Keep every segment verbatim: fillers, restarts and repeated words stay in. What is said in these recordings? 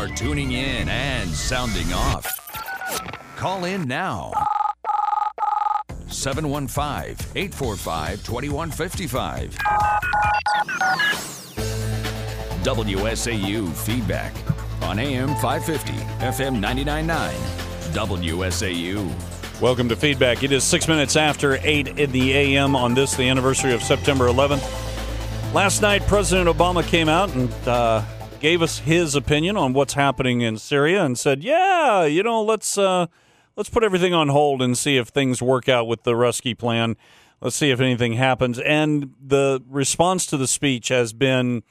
are tuning in and sounding off. Call in now. seven one five, eight four five, two one five five. W S A U Feedback on A M five fifty, F M ninety-nine point nine. W S A U. Welcome to Feedback. It is six minutes after eight in the A M on this, the anniversary of September eleventh. Last night, President Obama came out and uh, gave us his opinion on what's happening in Syria and said, yeah, you know, let's uh, let's put everything on hold and see if things work out with the rescue plan. Let's see if anything happens. And the response to the speech has been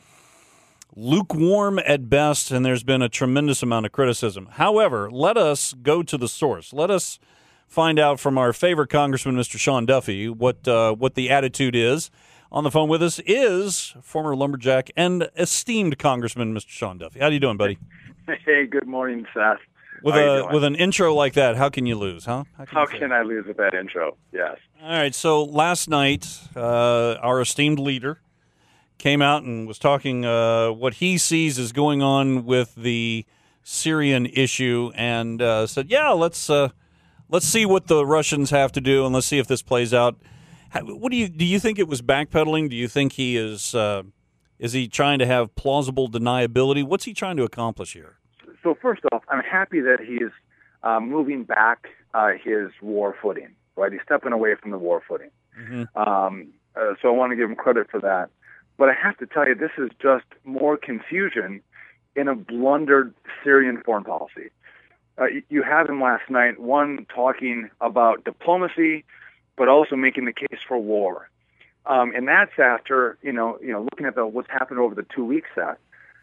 lukewarm at best, and there's been a tremendous amount of criticism. However, let us go to the source. Let us find out from our favorite congressman, Mister Sean Duffy, what uh, what the attitude is. On the phone with us is former lumberjack and esteemed congressman, Mister Sean Duffy. How you doing, buddy? Hey, good morning, Seth. With a with an intro like that, how can you lose, huh? How can, how can I lose with that intro? Yes. All right. So last night, uh, our esteemed leader came out and was talking uh, what he sees is going on with the Syrian issue, and uh, said, "Yeah, let's uh, let's see what the Russians have to do, and let's see if this plays out." How, what do you do? You think it was backpedaling? Do you think he is uh, is he trying to have plausible deniability? What's he trying to accomplish here? So first off, I'm happy that he's uh, moving back uh, his war footing. Right, he's stepping away from the war footing. Mm-hmm. Um, uh, so I want to give him credit for that. But I have to tell you, this is just more confusion in a blundered Syrian foreign policy. Uh, you have him last night, one talking about diplomacy, but also making the case for war. Um, and that's after, you know, you know, looking at the, what's happened over the two weeks, that,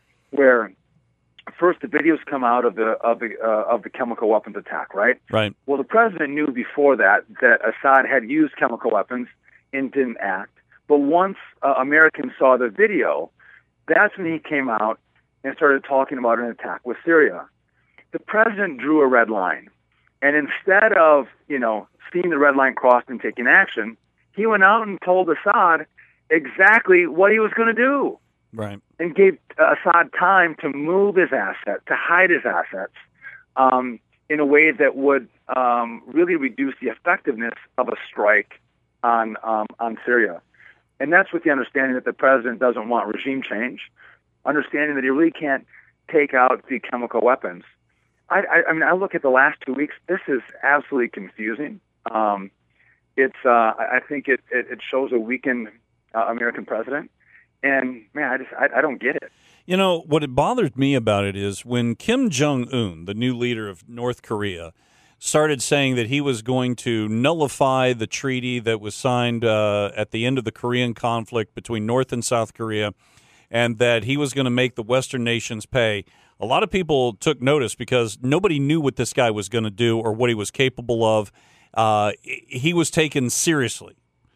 where first the videos come out of the of the uh, of the chemical weapons attack, right? Right. Well, the president knew before that that Assad had used chemical weapons and didn't act. But once uh, Americans saw the video, that's when he came out and started talking about an attack with Syria. The president drew a red line. And instead of, you know, seeing the red line crossed and taking action, he went out and told Assad exactly what he was going to do. Right. And gave uh, Assad time to move his assets, to hide his assets, um, in a way that would um, really reduce the effectiveness of a strike on um, on Syria. And that's with the understanding that the president doesn't want regime change, understanding that he really can't take out the chemical weapons. I, I, I mean, I look at the last two weeks. This is absolutely confusing. Um, it's, uh, I think it, it, it shows a weakened uh, American president. And, man, I just I, I don't get it. You know, what it bothers me about it is when Kim Jong-un, the new leader of North Korea, started saying that he was going to nullify the treaty that was signed uh, at the end of the Korean conflict between North and South Korea, and that he was going to make the Western nations pay. A lot of people took notice because nobody knew what this guy was going to do or what he was capable of. Uh, he was taken seriously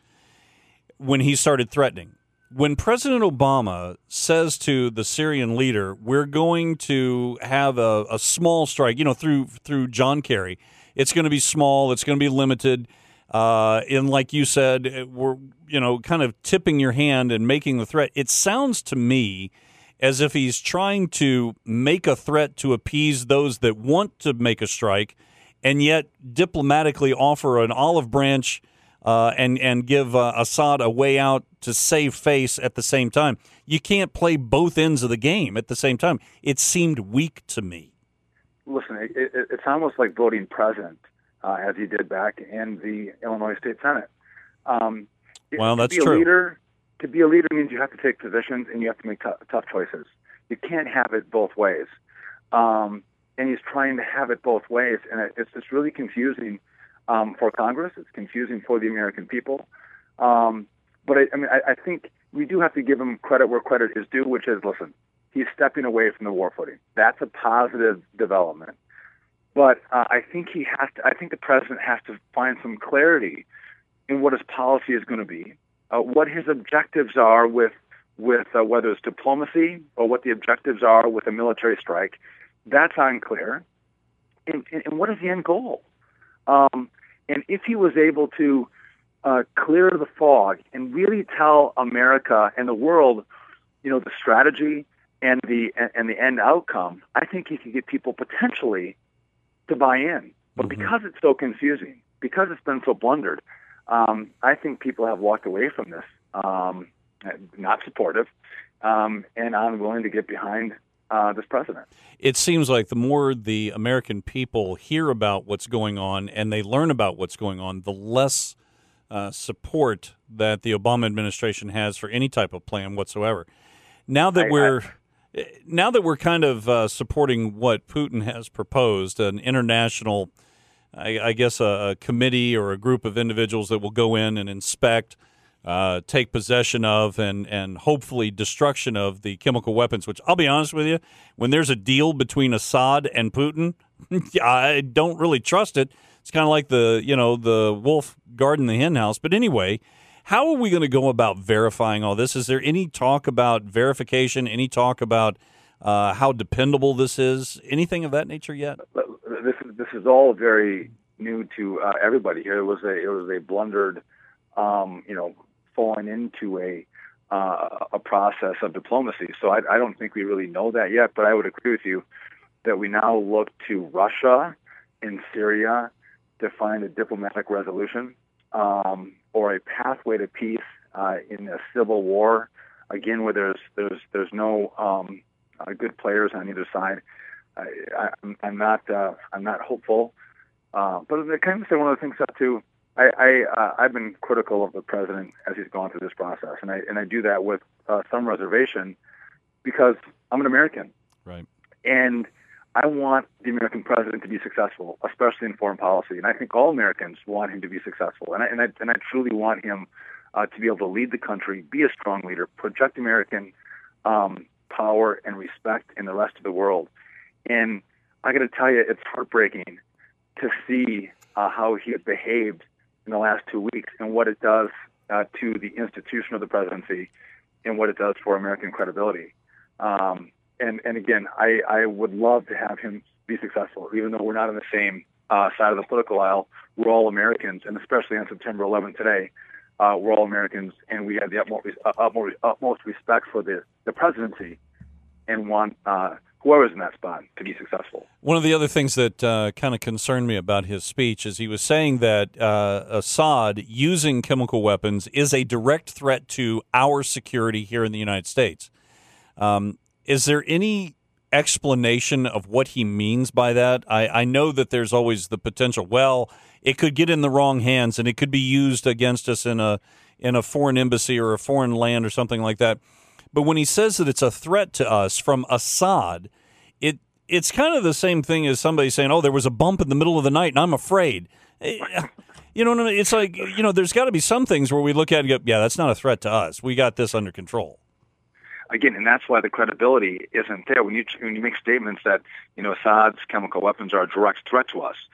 when he started threatening. When President Obama says to the Syrian leader, we're going to have a, a small strike, you know, through through John Kerry, it's going to be small, it's going to be limited, uh, and like you said, we're, you know, kind of tipping your hand and making the threat. It sounds to me as if he's trying to make a threat to appease those that want to make a strike, and yet diplomatically offer an olive branch Uh, and and give uh, Assad a way out to save face at the same time. You can't play both ends of the game at the same time. It seemed weak to me. Listen, it, it, it's almost like voting president, uh, as he did back in the Illinois State Senate. Um, well, that's to be true. A leader, to be a leader means you have to take positions and you have to make t- tough choices. You can't have it both ways. Um, and he's trying to have it both ways, and it, it's it's really confusing. Um, for Congress, it's confusing for the American people. Um, but I, I mean, I, I think we do have to give him credit where credit is due, which is, listen, he's stepping away from the war footing. That's a positive development. But uh, I think he has to. I think the president has to find some clarity in what his policy is going to be, uh, what his objectives are with with uh, whether it's diplomacy or what the objectives are with a military strike. That's unclear. And, and, and what is the end goal? Um, and if he was able to uh, clear the fog and really tell America and the world, you know, the strategy and the and the end outcome, I think he could get people potentially to buy in. But mm-hmm. because it's so confusing, because it's been so blundered, um, I think people have walked away from this, um, not supportive, um, and unwilling to get behind uh, this president. It seems like the more the American people hear about what's going on and they learn about what's going on, the less uh, support that the Obama administration has for any type of plan whatsoever. Now that I, we're I, now that we're kind of uh, supporting what Putin has proposed, an international, I, I guess, a, a committee or a group of individuals that will go in and inspect, uh, take possession of, and, and hopefully destruction of the chemical weapons, which I'll be honest with you, when there's a deal between Assad and Putin, I don't really trust it. It's kind of like the, you know, the wolf guarding the hen house. But anyway, how are we going to go about verifying all this? Is there any talk about verification, any talk about uh, how dependable this is, anything of that nature yet? This is this is all very new to uh, everybody here. It was a it was a blundered, um, you know, falling into a uh, a process of diplomacy. So I, I don't think we really know that yet. But I would agree with you that we now look to Russia and Syria to find a diplomatic resolution. Um, or a pathway to peace uh, in a civil war, again, where there's there's there's no um, uh, good players on either side. I, I, I'm not uh, I'm not hopeful, uh, but I kind of say one of the things that too. I, I uh, I've been critical of the president as he's gone through this process, and I and I do that with uh, some reservation because I'm an American, right? And I want the American president to be successful, especially in foreign policy. And I think all Americans want him to be successful. And I, and I, and I truly want him uh, to be able to lead the country, be a strong leader, project American um, power and respect in the rest of the world. And I got to tell you, it's heartbreaking to see uh, how he has behaved in the last two weeks and what it does uh, to the institution of the presidency and what it does for American credibility. Um, And, and again, I, I would love to have him be successful, even though we're not on the same uh, side of the political aisle. We're all Americans, and especially on September eleventh today, uh, we're all Americans, and we have the utmost, uh, utmost, utmost respect for the, the presidency and want uh, whoever's in that spot to be successful. One of the other things that uh, kind of concerned me about his speech is he was saying that uh, Assad using chemical weapons is a direct threat to our security here in the United States. Um Is there any explanation of what he means by that? I, I know that there's always the potential, well, it could get in the wrong hands and it could be used against us in a in a foreign embassy or a foreign land or something like that. But when he says that it's a threat to us from Assad, it it's kind of the same thing as somebody saying, oh, there was a bump in the middle of the night and I'm afraid. You know what I mean? It's like, you know, there's got to be some things where we look at it and go, yeah, that's not a threat to us. We got this under control. Again, and that's why the credibility isn't there. When you when you make statements that, you know, Assad's chemical weapons are a direct threat to us,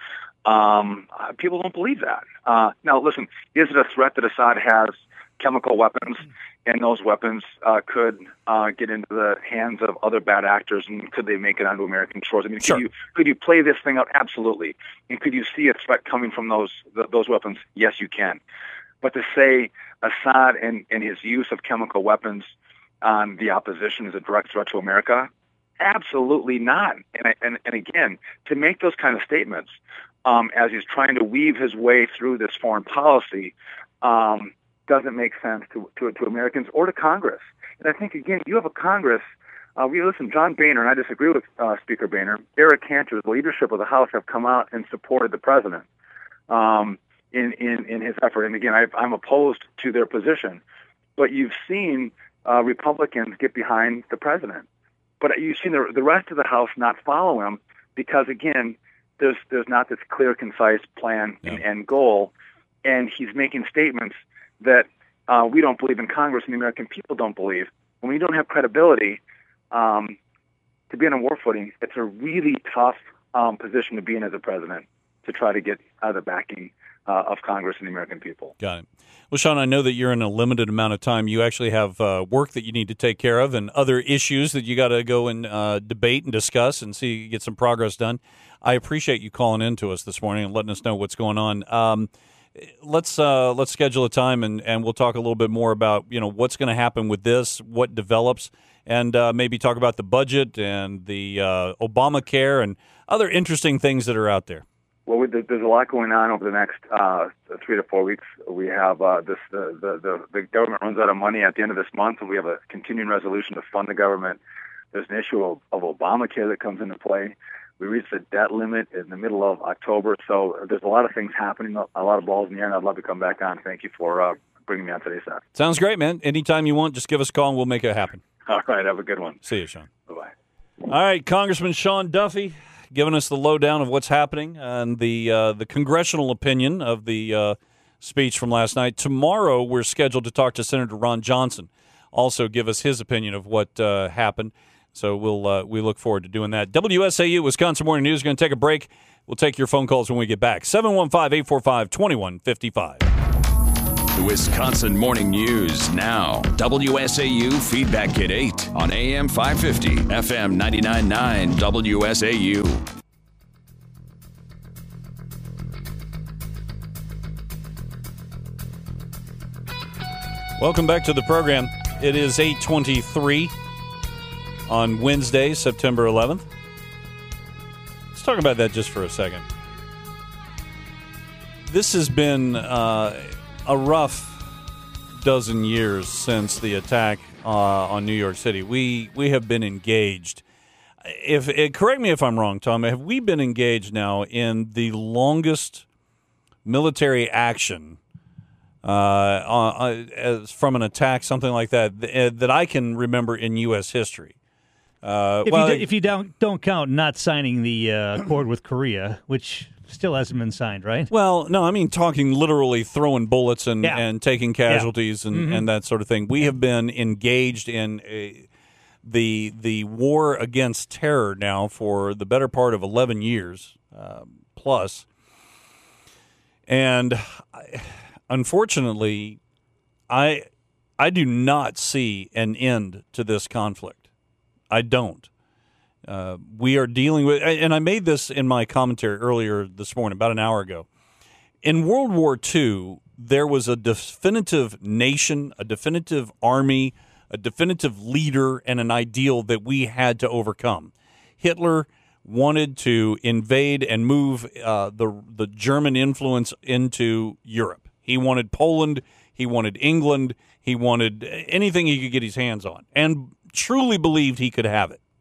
um, uh, people don't believe that. Uh, now, listen, is it a threat that Assad has chemical weapons, and those weapons uh, could uh, get into the hands of other bad actors, and could they make it onto American shores? I mean, sure. could you could you play this thing out? Absolutely. And could you see a threat coming from those th- those weapons? Yes, you can. But to say Assad and, and his use of chemical weapons on the opposition is a direct threat to America? Absolutely not. And, and, and again, to make those kind of statements um, as he's trying to weave his way through this foreign policy um, doesn't make sense to, to, to Americans or to Congress. And I think, again, you have a Congress. Uh, we listen, John Boehner, and I disagree with uh, Speaker Boehner, Eric Cantor, the leadership of the House have come out and supported the president um, in, in, in his effort. And again, I, I'm opposed to their position. But you've seen Uh, Republicans get behind the president, but you've seen the, the rest of the House not follow him because, again, there's there's not this clear, concise plan yeah. and, and goal, and he's making statements that uh, we don't believe in Congress and the American people don't believe. When you don't have credibility um, to be on a war footing, it's a really tough um, position to be in as a president to try to get uh, the backing uh, of Congress and the American people. Got it. Well, Sean, I know that you're in a limited amount of time. You actually have uh, work that you need to take care of and other issues that you got to go and uh, debate and discuss and see get some progress done. I appreciate you calling in to us this morning and letting us know what's going on. Um, let's uh, let's schedule a time and, and we'll talk a little bit more about you know what's going to happen with this, what develops, and uh, maybe talk about the budget and the uh, Obamacare and other interesting things that are out there. Well, we, there's a lot going on over the next uh, three to four weeks. We have uh, this the, the, the, the government runs out of money at the end of this month, and we have a continuing resolution to fund the government. There's an issue of, of Obamacare that comes into play. We reached the debt limit in the middle of October, so there's a lot of things happening, a lot of balls in the air, and I'd love to come back on. Thank you for uh, bringing me on today's set. Sounds great, man. Anytime you want, just give us a call, and we'll make it happen. All right, have a good one. See you, Sean. Bye-bye. All right, Congressman Sean Duffy giving us the lowdown of what's happening and the uh, the congressional opinion of the uh, speech from last night. Tomorrow, we're scheduled to talk to Senator Ron Johnson, also give us his opinion of what uh, happened. So we'll uh, we look forward to doing that. W S A U, Wisconsin Morning News, is going to take a break. We'll take your phone calls when we get back. seven one five, eight four five, two one five five. The Wisconsin Morning News now. W S A U Feedback at eight on A M five fifty, F M ninety-nine point nine W S A U. Welcome back to the program. It is eight twenty-three on Wednesday, September eleventh. Let's talk about that just for a second. This has been uh, a rough dozen years since the attack uh, on New York City. We we have been engaged. If it, correct me if I'm wrong, Tom. Have we been engaged now in the longest military action uh, uh, as from an attack, something like that, th- that I can remember in U S history? Uh, if, well, you, do, if you don't don't count not signing the uh, accord with Korea, which still hasn't been signed, right? Well, no, I mean talking literally throwing bullets and, yeah. and taking casualties yeah. and, mm-hmm. and that sort of thing. We have been engaged in a, the the war against terror now for the better part of eleven years uh, plus. And I, unfortunately, I I do not see an end to this conflict. I don't. Uh, we are dealing with, and I made this in my commentary earlier this morning, about an hour ago. In World War Two, there was a definitive nation, a definitive army, a definitive leader, and an ideal that we had to overcome. Hitler wanted to invade and move uh, the the German influence into Europe. He wanted Poland. He wanted England. He wanted anything he could get his hands on, and truly believed he could have it.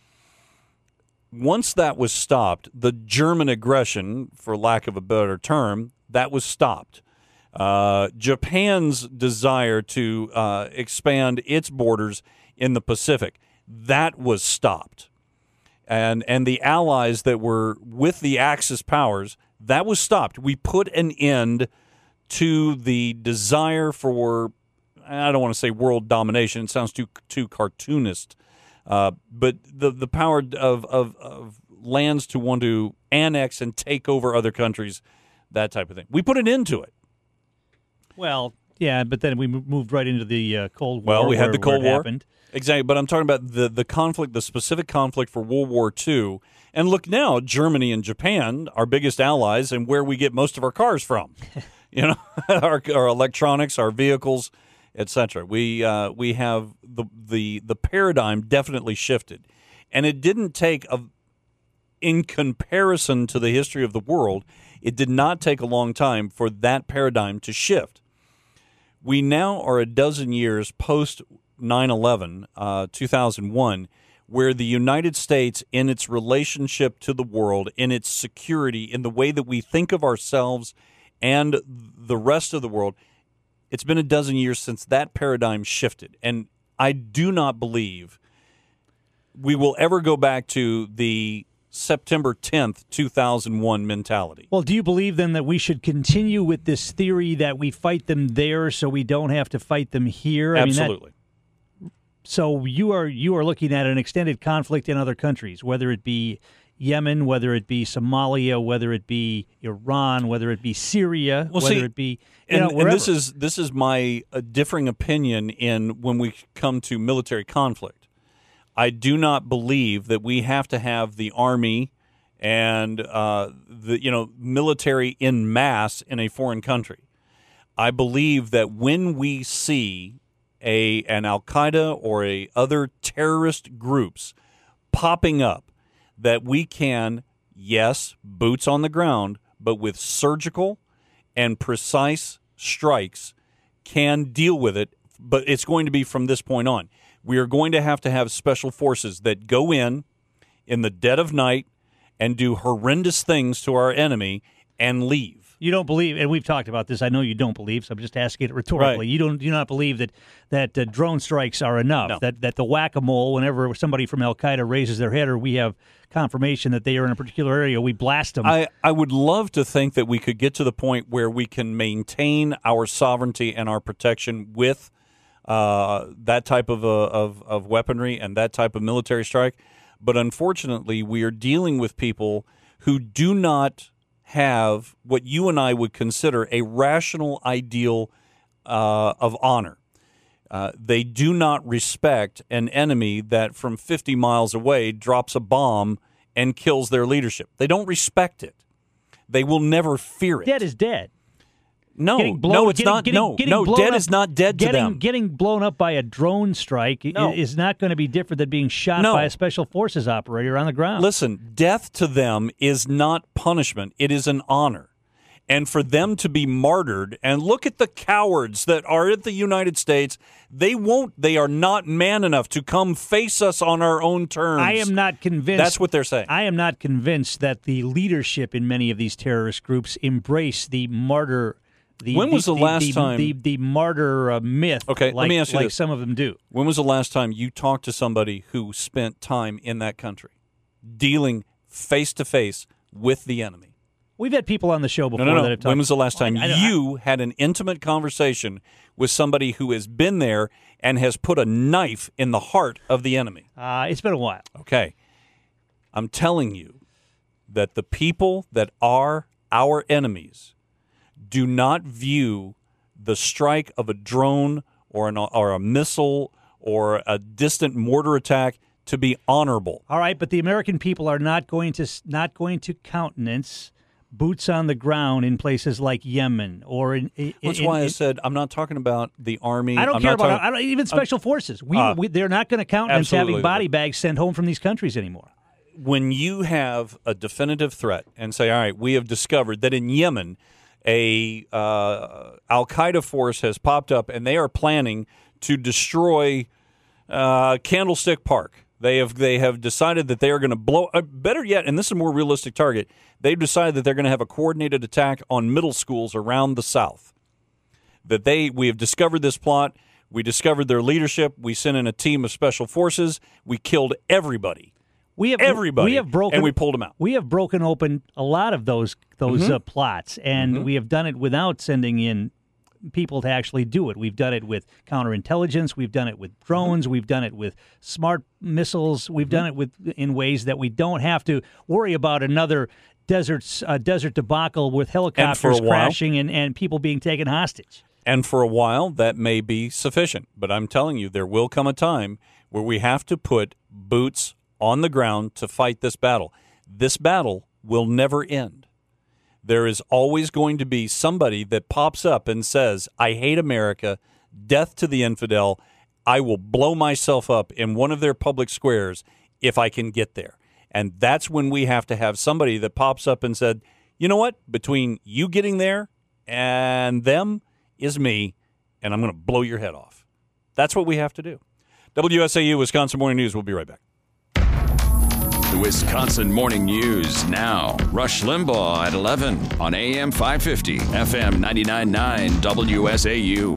Once that was stopped, the German aggression, for lack of a better term, that was stopped. Uh, Japan's desire to uh, expand its borders in the Pacific, that was stopped. And and the allies that were with the Axis powers, that was stopped. We put an end to the desire for, I don't want to say world domination. It sounds too too cartoonist. Uh, but the the power of, of of lands to want to annex and take over other countries, that type of thing. We put an end to it. Well, yeah, but then we moved right into the uh, Cold War. Well, we had where, the Cold where it War. Happened. Exactly, but I'm talking about the, the conflict, the specific conflict for World War Two. And look now, Germany and Japan, our biggest allies, and where we get most of our cars from. You know, our, our electronics, our vehicles, et cetera. We uh, we have the the the paradigm definitely shifted, and it didn't take a. In comparison to the history of the world, it did not take a long time for that paradigm to shift. We now are a dozen years post nine eleven, uh, two thousand one, where the United States, in its relationship to the world, in its security, in the way that we think of ourselves and the rest of the world, it's been a dozen years since that paradigm shifted. And I do not believe we will ever go back to the September tenth, two thousand one mentality. Well, do you believe then that we should continue with this theory that we fight them there so we don't have to fight them here? I Absolutely. Mean, that, so you are you are looking at an extended conflict in other countries, whether it be Yemen, whether it be Somalia, whether it be Iran, whether it be Syria, well, whether see, it be and, you know, and this is this is my uh, differing opinion in when we come to military conflict. I do not believe that we have to have the Army and uh, the you know military en masse in a foreign country. I believe that when we see a an Al-Qaeda or a other terrorist groups popping up, that we can, yes, boots on the ground, but with surgical and precise strikes, can deal with it. But it's going to be from this point on. We are going to have to have special forces that go in in the dead of night and do horrendous things to our enemy and leave. You don't believe, and we've talked about this. I know you don't believe, so I'm just asking it rhetorically. Right. You don't do not believe that that uh, drone strikes are enough. No. That that the whack-a-mole, whenever somebody from Al Qaeda raises their head, or we have confirmation that they are in a particular area, we blast them. I, I would love to think that we could get to the point where we can maintain our sovereignty and our protection with uh, that type of, uh, of of weaponry and that type of military strike. But unfortunately, we are dealing with people who do not have what you and I would consider a rational ideal uh, of honor. Uh, they do not respect an enemy that from fifty miles away drops a bomb and kills their leadership. They don't respect it. They will never fear it. Dead is dead. No, Getting blown, no, it's getting, not. Getting, no, getting no, blown dead up, is not dead getting, to them. Getting blown up by a drone strike No. is not going to be different than being shot No. by a special forces operator on the ground. Listen, death to them is not punishment. It is an honor. And for them to be martyred, and look at the cowards that are at the United States, they won't, they are not man enough to come face us on our own terms. I am not convinced. That's what they're saying. I am not convinced that the leadership in many of these terrorist groups embrace the martyr. The, When was the last the, time- the, the martyr uh, myth? Okay, let like, me ask you like this. some of them do. When was the last time you talked to somebody who spent time in that country, dealing face to face with the enemy? We've had people on the show before No, no, that no. have talked. When was the last time I- I- you had an intimate conversation with somebody who has been there and has put a knife in the heart of the enemy? Uh, it's been a while. Okay. I'm telling you that the people that are our enemies do not view the strike of a drone or an or a missile or a distant mortar attack to be honorable. All right, but the American people are not going to not going to countenance boots on the ground in places like Yemen or in. in That's in, why I in, said I'm not talking about the Army. I don't I'm care not about talking, I don't, even special forces. We, uh, we they're not going to countenance absolutely. having body bags sent home from these countries anymore. When you have a definitive threat and say, all right, we have discovered that in Yemen, a uh, Al-Qaeda force has popped up and they are planning to destroy uh, Candlestick Park. They have they have decided that they are going to blow, uh, better yet, and this is a more realistic target, they've decided that they're going to have a coordinated attack on middle schools around the South. That they, we have discovered this plot, we discovered their leadership, we sent in a team of special forces, we killed everybody. We have Everybody, We have broken, and we pulled them out. We have broken open a lot of those those Mm-hmm. uh, plots, and Mm-hmm. we have done it without sending in people to actually do it. We've done it with counterintelligence. We've done it with drones. Mm-hmm. We've done it with smart missiles. We've done it with in ways that we don't have to worry about another desert uh, desert debacle with helicopters a while- crashing and, and people being taken hostage. And for a while, that may be sufficient. But I'm telling you, there will come a time where we have to put boots on the ground to fight this battle. This battle will never end. There is always going to be somebody that pops up and says, I hate America, death to the infidel, I will blow myself up in one of their public squares if I can get there. And that's when we have to have somebody that pops up and said, you know what, between you getting there and them is me, and I'm going to blow your head off. That's what we have to do. W S A U Wisconsin Morning News. We'll be right back. The Wisconsin Morning News now. Rush Limbaugh at eleven on A M five fifty, F M ninety-nine point nine W S A U.